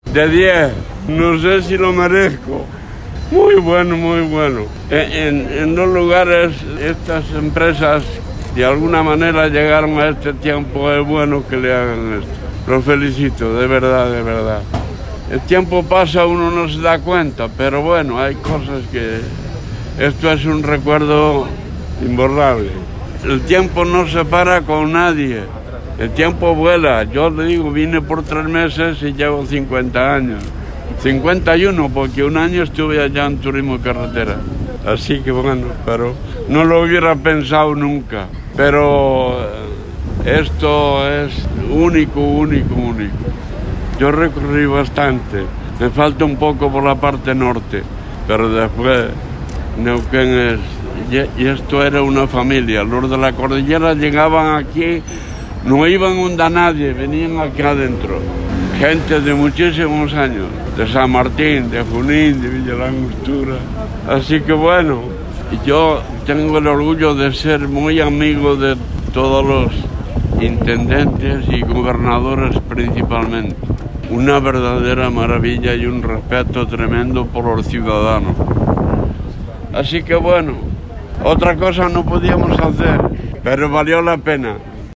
De 10, no sé si lo merezco. Muy bueno, muy bueno. En dos lugares, estas empresas de alguna manera llegaron a este tiempo, es bueno que le hagan esto. Los felicito, de verdad, de verdad. El tiempo pasa, uno no se da cuenta, pero bueno, hay cosas que... Esto es un recuerdo imborrable. El tiempo no se para con nadie. El tiempo vuela. Yo le digo, vine por 3 meses y llevo 50 años. 51, porque un año estuve allá en turismo de carretera. Así que bueno, pero no lo hubiera pensado nunca. Pero esto es único, único, único. Yo recorrí bastante. Me falta un poco por la parte norte, pero después Neuquén es... Y esto era una familia. Los de la cordillera llegaban aquí, no iban a nadie, venían aquí adentro. Gente de muchísimos años, de San Martín, de Junín, de Villa La Angostura. Así que bueno, yo tengo el orgullo de ser muy amigo de todos los intendentes y gobernadores principalmente. Una verdadera maravilla y un respeto tremendo por los ciudadanos. Así que bueno, otra cosa no podíamos hacer, pero valió la pena.